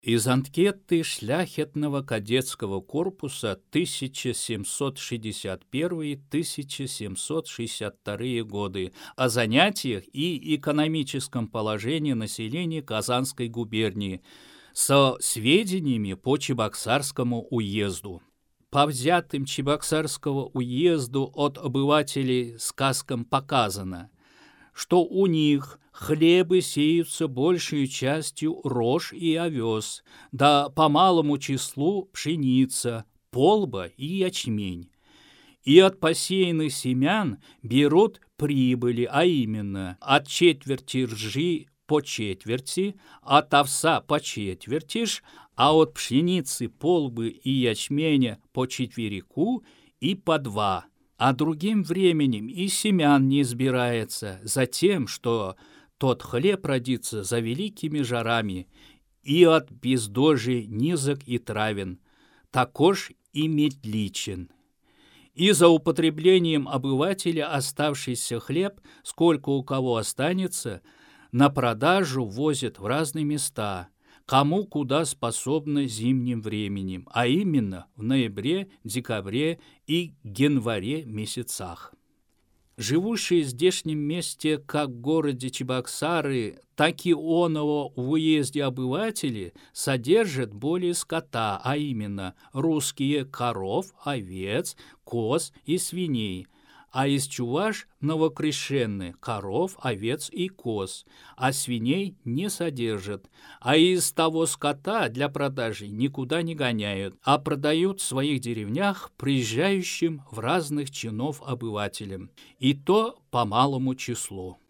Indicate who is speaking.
Speaker 1: Из анкеты шляхетного кадетского корпуса 1761-1762 годы о занятиях и экономическом положении населения Казанской губернии со сведениями по Чебоксарскому уезду. По взятым Чебоксарского уезду от обывателей сказкам показано, что у них хлебы сеются большей частью рожь и овес, да по малому числу пшеница, полба и ячмень. И от посеянных семян берут прибыли, а именно от четверти ржи по четверти, от овса по четвертиш, а от пшеницы, полбы и ячменя по четверику и по два. А другим временем и семян не избирается, за тем, что тот хлеб родится за великими жарами, и от бездожий низок и травен, також и медличен. И за употреблением обывателя оставшийся хлеб, сколько у кого останется, на продажу возят в разные места, кому куда способно зимним временем, а именно в ноябре, декабре и январе месяцах. Живущие в здешнем месте как в городе Чебоксары, так и оного в уезде обыватели содержат более скота, а именно русские коров, овец, коз и свиней, а из чуваш новокрещенных коров, овец и коз, а свиней не содержат, а из того скота для продажи никуда не гоняют, а продают в своих деревнях приезжающим в разных чинов обывателям, и то по малому числу.